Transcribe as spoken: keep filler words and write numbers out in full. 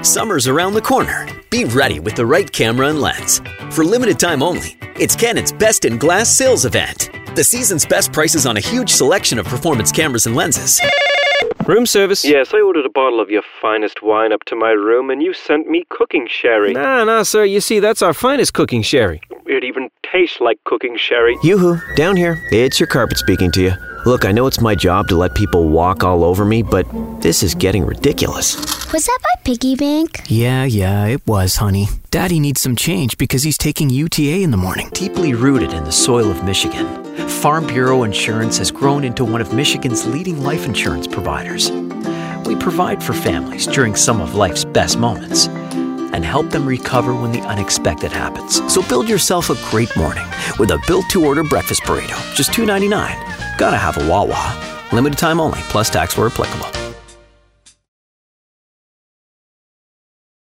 Summer's around the corner. Be ready with the right camera and lens. For limited time only, it's Canon's Best in Glass sales event. The season's best prices on a huge selection of performance cameras and lenses. Room service? Yes, I ordered a bottle of your finest wine up to my room, and you sent me cooking sherry. Nah, nah, sir. You see, that's our finest cooking sherry. It even tastes like cooking sherry. Yoo-hoo, down here. It's your carpet speaking to you. Look, I know it's my job to let people walk all over me, but this is getting ridiculous. Was that my piggy bank? Yeah, yeah, it was, honey. Daddy needs some change because he's taking U T A in the morning. Deeply rooted in the soil of Michigan, Farm Bureau Insurance has grown into one of Michigan's leading life insurance providers. We provide for families during some of life's best moments and help them recover when the unexpected happens. So build yourself a great morning with a built-to-order breakfast burrito, just two ninety-nine. Gotta have a Wawa. Limited time only, plus tax where applicable.